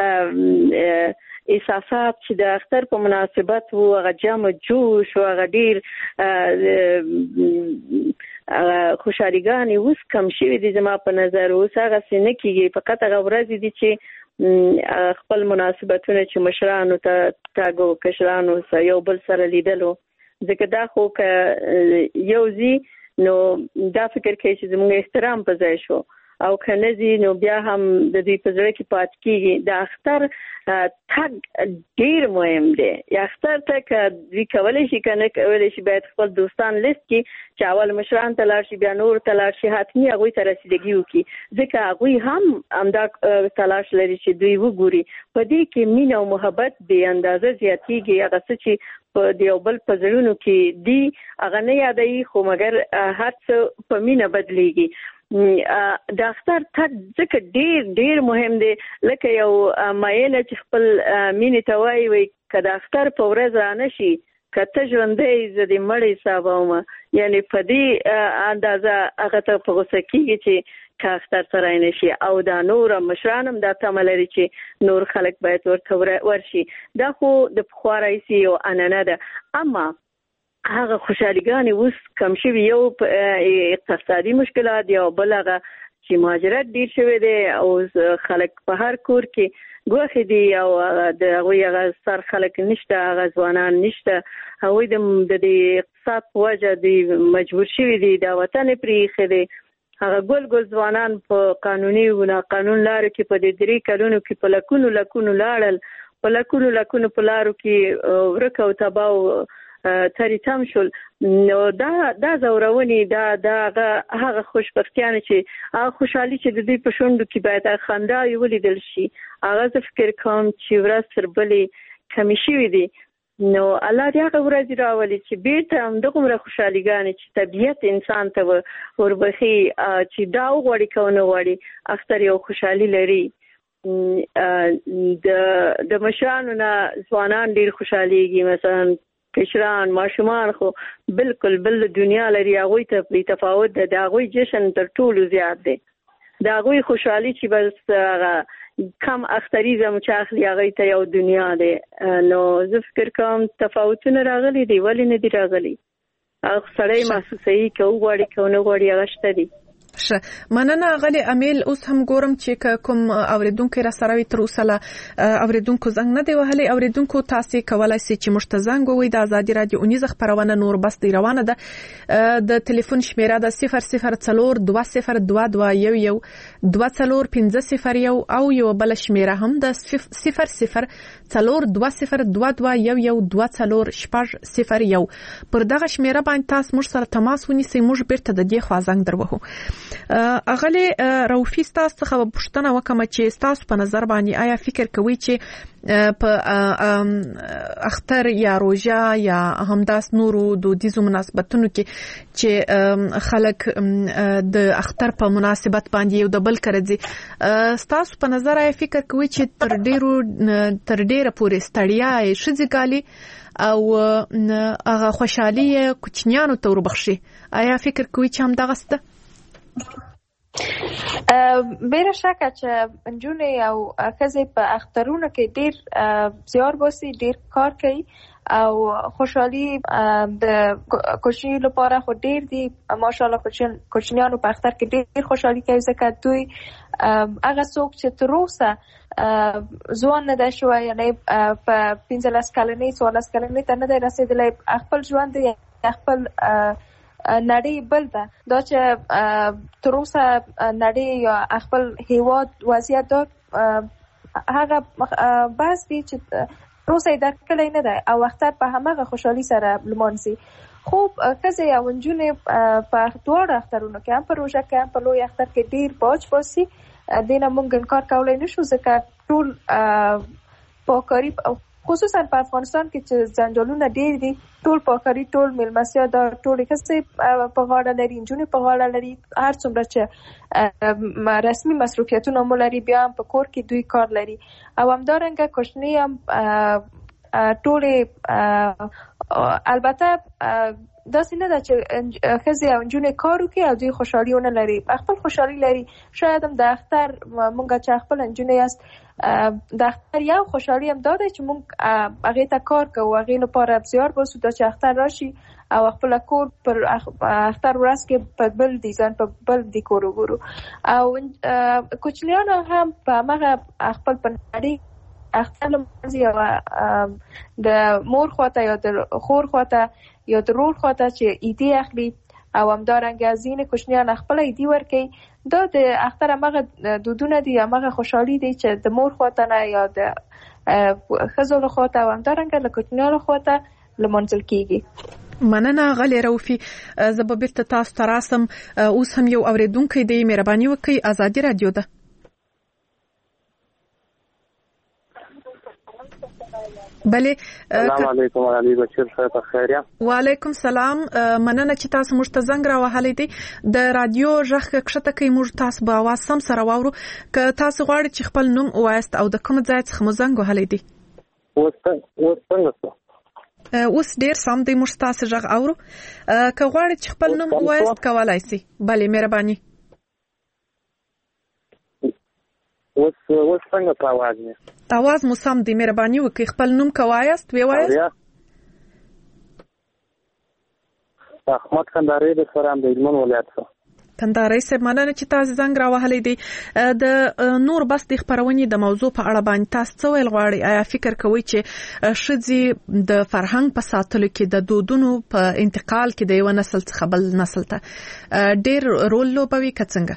احساسات چې د اختر په مناسبت وو هغه جمع جوش او هغه ډېر خوشحالیګانې اوس کم شوي دي زما په نظر. اوس هغسې نه کېږي فقط هغه ورځې دي چې خپل مناسبتونه چې مشرانو ته تاګ و کشرانو سره یو بل سره لیدلو ځکه دا خو که یو ځي نو دا فکر کوي چې زموږ احترام په ځای شو او که نه ځي نو بیا هم د دوی په زړه کې پاتې کېږي. د اختر تګ ډېر مهم دی. اختر ته که دوی کولی شي که نه کولی شي باید خپل دوستان لیست کړي چې اول مشران ته لاړ شي بیا نور ته لاړ شي حتمي هغوی ته رسیدګي وکړي ځکه هغوی هم همدا تلاش لري چې دوی وګوري. په دې کې مینه او محبت بې اندازه زیاتېږي. هغه څه چې په د یو بل په زړونو کې دي هغه نه یادوي خو مګر هر څه په مینه بدلیږي. د اختر تګ ځکه ډېر ډېر مهم دی لکه یو مینه چې خپل مینې ته وایي که د اختر په ورځ رانه شي که ته ژوندی زه دې مړی حسابومه یعنی په دې اندازه هغه ته په غوسه کېږي چې که اختر سره نه شي او دا نور مشران هم دا تمه لري چې نور خلک باید ورته ورشي. دا خو د پخوا راهیسې یو عنعنه ده اما هغه خوشحالیګانې اوس کم شوي یو اقتصادي مشکلات یا بل هغه چې مهاجرت ډېر شوی دی او خلک په هر کور کې ګوښې دي او د هغوی هغه سر خلک نشته هغه ځوانان نشته هغوی د دې اقتصاد په وجه دوی مجبور شوي دي دا وطن یې پرېښی دی. هغه ګل ځوانان په قانوني او ناقانون لارو کې په دې 3 کلونو کې په لکونو لاړل په لکونو په لارو کې ورک او تباه تری تم شول. نو دا زورونې دا هغه خوشبختیانه چې هغه خوشحالي چې د دوی په شونډو کې باید خندا یې ولیدل شي هغه زه فکر کوم چې ورځ تر بلې کمې شوي دي. نو الله دې هغه ورځې راولي چې بیرته همدغومره خوشحالیګانې چې طبیعت انسان ته وربخي چې دا وغواړي که ونه غواړي اختر یو خوشحالي لري. د مشرانو نه ځوانان ډېر خوشحالیږي مثلا کشران ماشومان خو بالکل بل دنیا لري، هغوی ته بې تفاوت ده. د هغوی جشن تر ټولو زیات دی. د هغوی خوشحالي چې بس کم اختریزم چې اخلي هغوی ته یو دنیا دی. نو زه فکر کوم تفاوتونه راغلي دي. ولې نه دي راغلي؟ هغه سړی محسوسوي که وغواړي که ونه غواړي هغه شته دي. مننه غلي امیل. اوس هم ګورم چې کوم اوریدونکو را سره وي تر اوسه له اوریدونکو زنګ نه دی وهلی. اوریدونکو تاسو کولای شئ چې موږ ته زنګ ووهئ. د ازادي رادیو اونیزه خپرونه نور بس دی روانه ده. د ټلیفون شمیره ده 00420221 24501 او یو بل شمیره هم ده 00420221 پر دغه شمیره باندې تاسو موږ سره تماس ونیسئ. موږ بیرته د دې خوا زنګ دروهو. اغلی روفي تاسو څخه پوښتنه وکم چې تاسو په نظر باندې آیا فکر کوئ چې په اختر یا روژه یا همداس نورو دودیزو مناسبتونو کې چې خلک د اختر په مناسبت باندې یو د بل کرځي، تاسو په نظر آیا فکر کوئ چې تر ډیره پورې ستړیا یې ښځې ګالي او هغه خوشحالي کوچنیانو ته وربخشي؟ آیا فکر کوئ چې همدغه ست؟ بلا شکه چې نجونې او ښځې په اخترونو کې ډیر زیار باسي، ډیر کار کوي او خوشحالي د کوچني لپاره خو ډیر دي. ماشاءالله کوچنیانو په اختر کې ډیر خوشحالي کوي ځکه دوی هغه څوک چې تر اوسه ځوان نه دی شوی، یعنی په 15 کلنۍ 14 کلنۍ ته نه دی رسېدلی، خپل ژوند یې خپل نړۍ بل ده. دا چې تر اوسه نړۍ یا خپل هیواد وضعیت دا هغه بس دی چې تر اوسه یې درک کړی نه دی او اختر په هماغه خوشحالي سره لمانځي. خو ښځې او نجونې په دواړو اخترونو کې، هم په روژه کې هم په لوی اختر کې ډیر باج باسي. دې نه موږ انکار کولی نشو ځکه ټول پاکاري خصوصا په افغانستان کې چې جنجالونه ډیر دي، ټول پاکاري ټول میلمستیا دا ټول ښځې په غاړه لري، نجونې په غاړه لري. هر څومره چې رسمي مصروفیتونه مو لري بیا هم په کور کې دوی کار لري او همدارنګه کوچنۍ هم ټولې البته داسې نه ده چې ښځې او نجونې کار وکړي او دوی خوشحالي ونه لري، خپل خوشحالي لري. شاید هم د اختر مونږ چې خپل نجونې یاست د اختر یو خوشحالي هم دا دی چې مونږ هغې ته کار کوو، هغې لپاره زیار باسو دا چې اختر راشي او خپل کور پر اختر ورځ کې په بل ډیزاین په بل ډیکور وګورو. او کوچنیانو هم په هماغه خپل په نړۍ اختر لمانځي او د مور خواته یا د خور خواته یا د رور خواته چې ایدي اخلي او همدارنګه ځینې کوچنیان خپل ایدي ورکوي. دا د اختر هماغه دودونه دي، هماغه خوشحالي دی چې د مور خواته نه یا د ښځو له خواته او همدارنګه له کوچنیانو خواته لمانځل کیږي. مننه غلي روفي. زه به بیرته تاسو ته راسم. اوس هم یو اوریدونکی دی، مهرباني وکړئ. ازادي رادیو ده. بله. السلام علیکم علي بشیر صاحب، خیر یم؟ وعلیکم سلام. مننه چې تاسو موږ ته زنګ راوهلی دی. د رادیو غږ کښته کوي، موږ تاسو به اواز سم سره واورو. که تاسو غواړئ چې خپل نوم ووایاست او د کوم ځای څخه مو زنګ وهلی دی؟ اوس څنګه شو؟ اوس ډیر سم دی، موږ تاسو غږ اورو. که غواړئ چې خپل نوم ووایاست کولای شئ. بله مهرباني. اوس څنګه په اواز نه؟ اواز مو سم دی، مهرباني وکړئ خپل نوم کوایاست ووایاست. احمد کندهاری د سرام د هلمند ولایت څخه. کندهاری صاحب، مننه چې تاسو زنګ راوهلی دی. د نور بس د خپرونې د موضوع په اړه باندې تاسو څه ویل غواړئ؟ آیا فکر کوئ چې ښځې د فرهنګ په ساتلو کې د دودونو په انتقال کې د یو نسل څخه بل نسل ته ډیر رول لوبوي که څنګه؟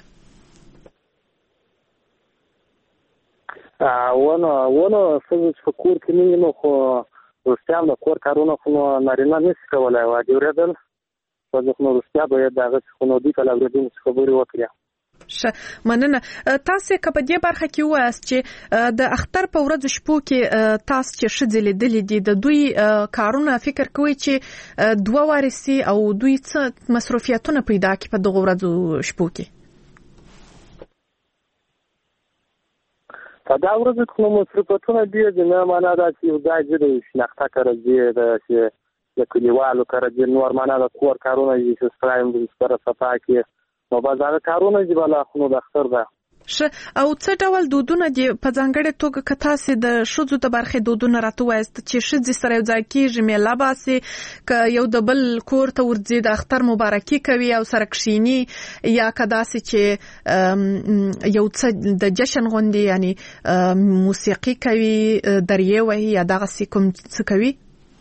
ونه ښځې چې په کور کې نه وي نو خو وروستیا هم د کور کارونه خو نارینه نشي کولی واجب اورېدل، ښځې خو نو وروستیا باید د هغه څخه نو دوی ته له اورېدونکو خبرې وکړي. ښه مننه. تاسو که په دې برخه کې ووایاست چې د اختر په ورځو شپو کې تاسو چې ښځې لیدلې دي د دوی کارونه فکر کوئ چې دوه وارې سي او دوی څه مصروفیتونه پیدا کړي په دغو ورځو شپو کې؟ په دا ورځو کې نو مصروفیتونه ډېر دي، نه معنا دا چې یو ځای ځي د شناخته که راځي چې د کلیوالو کار د نور معنا د کور کارونه چې سترایم د سره صفا کې نو بازار کارونه چې بل خو د اختر ده او څه ډول دودونه دي په ځانګړې توګه کته سي د شذو د برخې دودونه راته وایست چې شذ سره یو ځای کېږي میله باسي ک یو د بل کور ته ورځي د اختر مبارکي کوي او سره کښینی یا کداسي چې یو څه د جشن غونډې یعنی موسیقي کوي دریه وهي یا دغه سي کوم څه کوي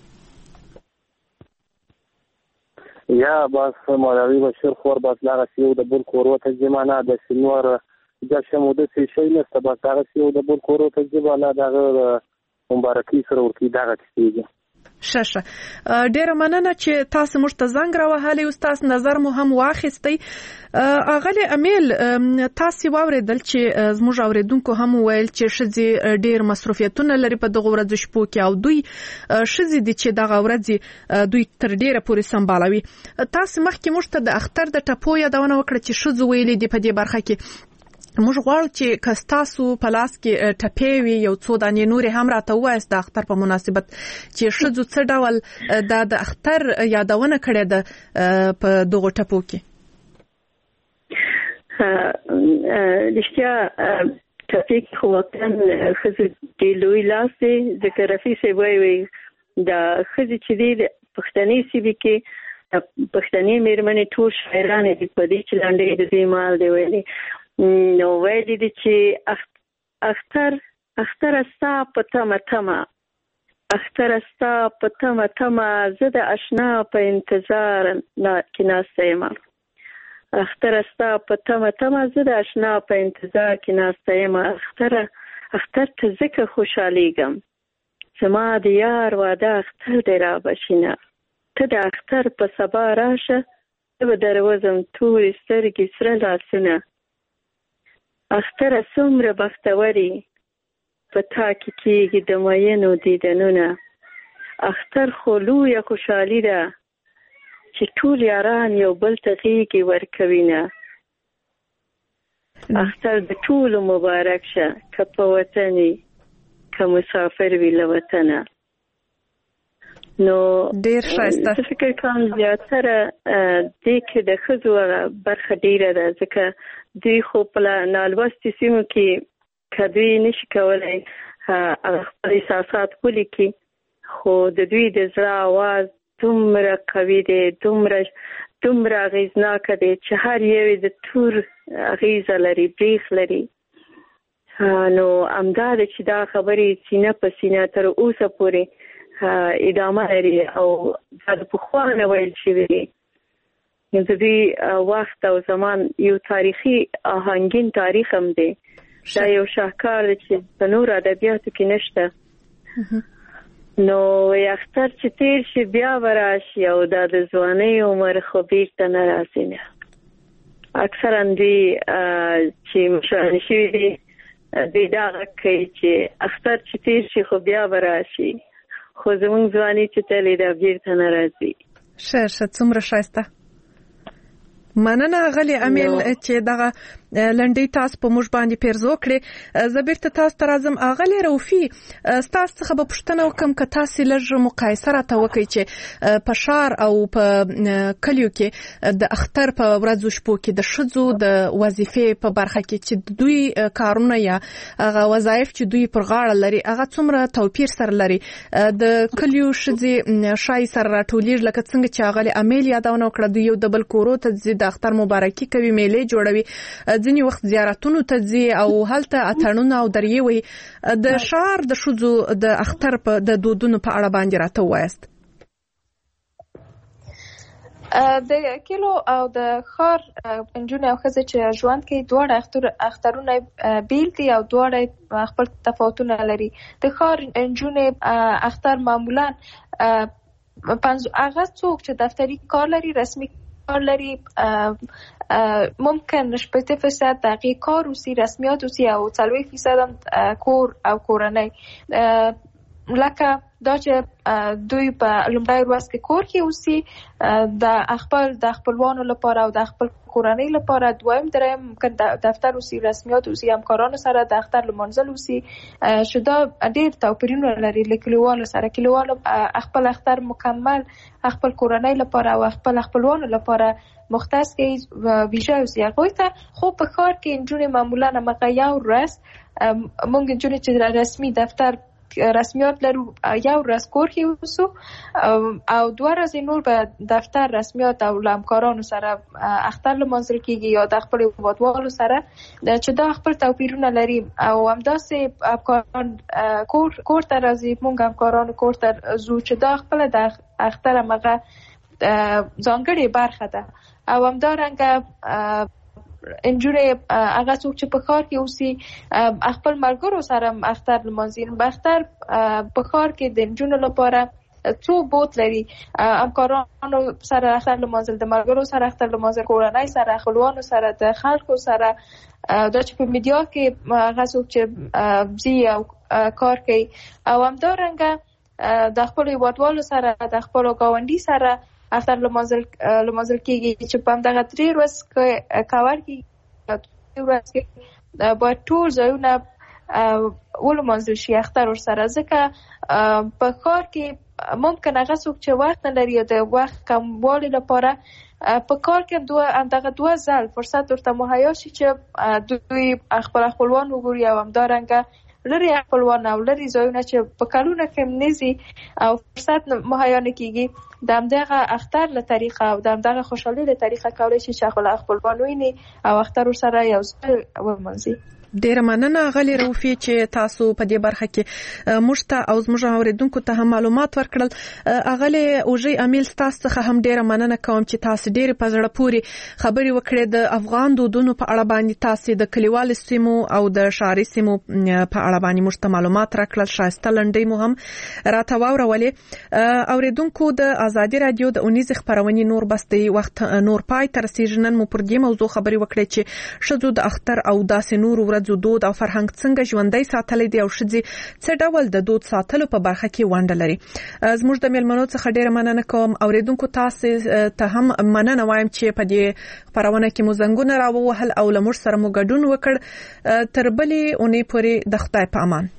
یا بس مولوی بشیر خور بس لاغه یو د بل کور ته ځمانه د سنور جشن مو د شي نه سبا هغه یو د بل کور ته ځباله دغه مبارکي سره ورکی دغه کیږي شاشه ډیره مننه چې تاسو موږ ته زنګ راوهلې او تاسو نظر مو هم واخیستئ اغلی امیل تاسو واوریدل چې زموږ اوریدونکو هم ویل چې شذې ډیر مصرفیتونه لري په دغه ورځ شپو کې او دوی شذې دي چې دغه ورځ دوی تر ډیره پورې سمبالوي تاسو مخکې موږ ته د اختر د ټپو یادونه وکړه چې شذو ویلې دي په دې برخه کې موږ غواړو چې کستاسو په لاس کې ټپې وي یو څو دانې نورې هم راته ووایست د اختر په مناسبت چې ښځو څه ډول د اختر یادونه کړې ده په دغو ټپو کې رښتیا ټپې کې خو وطن ښځو ډېر لوی لاس دی ځکه رفیع صاحب وایي د ښځې چې دی د پښتني سیمې کې پښتني مېرمنې ټول شاعرانې دي په دې چې لنډۍ د دې مال دی ویلي نو ویلي دي چې اختر ستا په تمه تمه اختر ستا په تمه تمه زه د اشنا په انتظار کې ناسته یم اختر ستا په تمه تمه زه د اشنا په انتظار کې ناسته یم اختر ته ځکه خوشحالیږم زما د یار واده اختر دی را بشینه ته د اختر په سبا راشه ته به دروزم تورې سترګې سره لاسونه اختر څومره بختوري په تا کې کېږي د مینو دیدنونه اختر خو لویه خوشحالي ده چې ټول یاران یو بل ته غېږې ورکوینه اختر د ټولو مبارک شه که په وطن که مسافر وي له وطنه نو ډیر ښایسته زه فکر کوم زیاتره دې کې د ښځو برخه ډیره ده ځکه دوی خو په نالوستي سیمو کې که دوی نشي کولی خپل احساسات ولیکي خو د دوی د زړه اواز دومره قوي دی دومره اغېزناکه دی چې هر یو د تور اغېزه لري بریښ لري نو همدا ده چې دا خبرې سینه په سینه تر اوسه پورې ادامه لري او دا د پخوا نه ویل شوي دي د دوی وخت او زمان یو تاریخي آهنګین تاریخ هم دی دا یو شاهکار دی چې په نور ادبیاتو کې نشته نو اختر چې تیر شي بیا وراشي او دا د ځوانۍ عمر خو بیرته نه راځي نه اکثرا دوی چې مشران شوي دي دوی دا غږ کوي چې اختر چې تیر شي خو بیا وراشي خو زمونږ ځواني چې تللی دا بیرته نه راځي ښه څومره ښایسته مننه غلی امیل چې دغه لنډۍ تاسو په موږ باندې پیرزو کړې زه بیرته تاسو ته راځم اغلی روفي ستاسو څخه به پوښتنه وکړم که تاسو لږ مقایسه راته وکړئ چې په ښار او په کلیو کې د اختر په ورځو شپو کې د ښځو د وظیفې په برخه کې چې دوی کارونه یا هغه وظایف چې دوی پر غاړه لري هغه څومره توپیر سره لري د کلیو ښځې ښایي سره راټولیږي لکه څنګه چې اغلی امیل یادونه وکړه دوی یو د بل کورو ته د اختر مبارکي کوي میلې جوړوي ځینې وخت زیارتونو ته ځي او هلته اتڼونه او دریې وي د ښار د ښځو د اختر په د دودونو په اړه باندې راته ووایست د کلو او د ښار نجونې او ښځې چې ژوند کوي دواړه اخترونه بیل دي او دواړه خپل تفاوتونه لري د ښار نجونې اختر معمولا هغه څوک چې دفتري کار لري رسمي کار لري ممکن 80% دقیق کار اوسي رسمیات اوسي او 40% هم کور او کورنۍ لکه دا چې دوی په لومړی ورځ کې کور کې اوسي د خپلوانو لپاره او د خپل کورنۍ لپاره، دویم دریم دفتر اوسي، رسمیات اوسي، همکارانو سره د اختر لمانځل اوسي، چې دا ډېر توپیرونه لري له کلیوالو سره. کلیوالو خپل اختر مکمل خپل کورنۍ لپاره او خپل خپلوانو لپاره مختص کې ویژه اوسي. هغوی ته خو په ښار کې نجونې معمولا همغه یو ورځ موږ نجونې چې رسمي دفتر رسمیات لرو یو ورځ کور کې اوسو او 2 ورځې نور به دفتر رسمیات او همکارانو سره اختر لمانځل کیږي یا د خپل هیوادوالو سره، چې دا خپل توپیرونه لري. او همداسې همکاران کور ته راځي، موږ همکارانو کور ته ځو، چې دا خپل د اختر همغه ځانګړې برخه ده. او همدارنګه انجونې هغه څوک چې په ښار کې اوسي خپل ملګرو سره اختر لمانځي. اختر په ښار کې د انجونو لپاره څو بوت لري، همکارانو سره اختر لمانځل، د ملګرو سره اختر لمانځل، کورنۍ سره، خپلوانو سره، د خلکو سره. دا چې په میډیا کې هغه څوک چې ځي او کار کوي، او همدارنګه د خپلو هیوادوالو سره، د خپلو ګاونډي سره اختر لمانځل کېږي، چې په همدغه 3 ورځې کې کور کې باید ټول ځایونه ولمانځل شي اختر ورسره. ځکه په ښار کې ممکن هغه څوک چې وخت نه لري د وخت کموالي لپاره په کار کې همدغه 2 ځل فرصت ورته مهیا شي چې دوی خپل خپلوان وګوري، او همدارنګه لري خپلوان او لري ځایونه چې په کلونه کې نزي او فرصت مهیا نه کیږي، د همدغه اختر له طریقه او د همدغه خوشحالي له طریقه کولی شي چې خپلوان ویني او اختر سره یو ځای ومنځي. ډیره مننه غلی روفي چې تاسو په دې برخه کې موږ ته او زموږ اوریدونکو ته هم معلومات ورکړل. اغلی اوجي امیل تاسو څخه هم ډیره مننه کوم چې تاسو ډیره په زړه پوري خبري وکړې د افغان دودونو په اړه باندې، تاسو د کلیوال سیمو او د شهري سیمو په اړه باندې موږ ته معلومات راکړل. شایسته لنډۍ مو هم راته واورولې. اوریدونکو د ازادي رادیو د اونیز خبرونې نور بستي وخت نور پای تر سیژنن مو پر دې موضوع خبري وکړې چې شذو د اختر او داسې نور ورځو دود او فرهنګ څنګه ژوندۍ ساتلې دي او شذي څه ډول د دود ساتلو په برخه کې ونډه لري. زموږ د میلمنو څخه ډیره مننه کوم. اوریدونکو تاسو ته هم مننه وایم چې په دې خبرونه کې مو زنګونه راووهل او لمر سره مو ګډون وکړ. تر بلې اونۍ پورې د خدای په امان.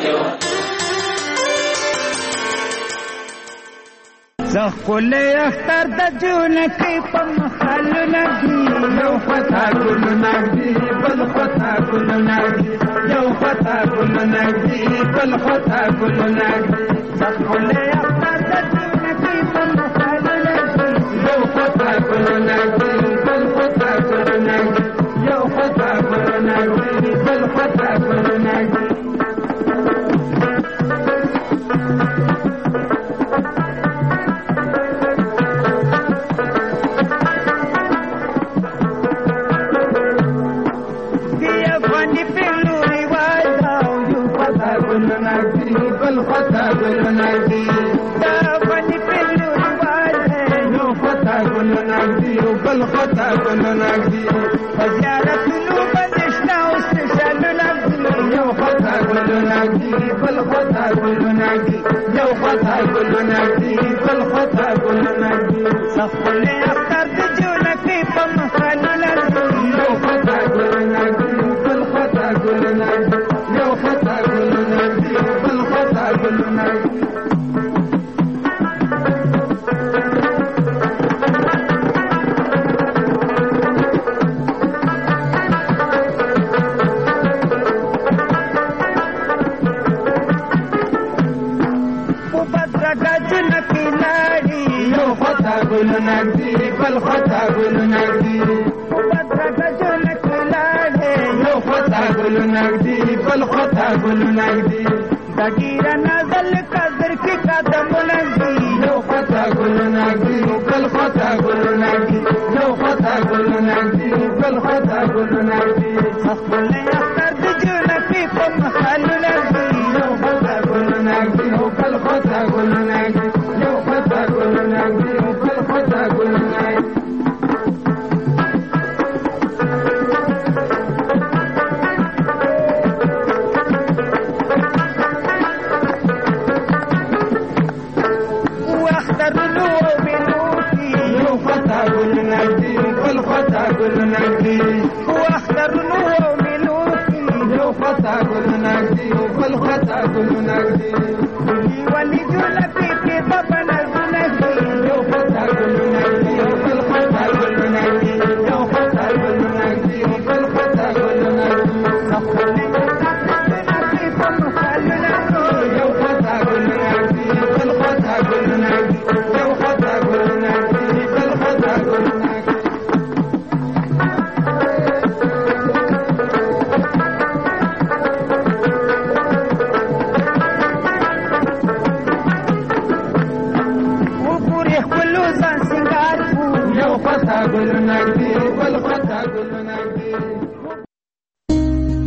زخول اختر د جون کې په مخال نګي یو خطا ګل نګي بل خطا ګل نګي یو خطا ګل نګي بل خطا ګل نګي زخول اختر د جون کې په مخال نګي یو خطا ګل نګي بل خطا ګل نګي یو خطا ګل نګي بل خطا ګل نګي بل خطا ګل نګي دا باندې پلو رواج یو خطا ګل نګي بل خطا ګل نګي زیارت نو بنشنا او سپیشل نګي یو خطا ګل نګي بل خطا ګل نګي یو خطا ګل نګي بل خطا ګل نګي خپل اختر د جون کې په مخانه نګي یو خطا ګل نګي بل خطا ګل نګي یو خطا ګل نګي بل خطا ګل نګي ګل نګي بل خطا ګل نګي بدرګه جون کلاله یو خطا ګل نګي بل خطا ګل نګي دګیر نازل قدر کی قدم نګي یو خطا ګل نګي بل خطا ګل نګي یو خطا ګل نګي بل خطا ګل نګي خپل اختر د جون کې په مخال نګي یو خطا ګل نګي بل خطا ګل نګي یو خطا ګل نګي بل خطا ګل نګي واختر نور ملوكي يو خطا ګل نګي بل خطا ګل نګي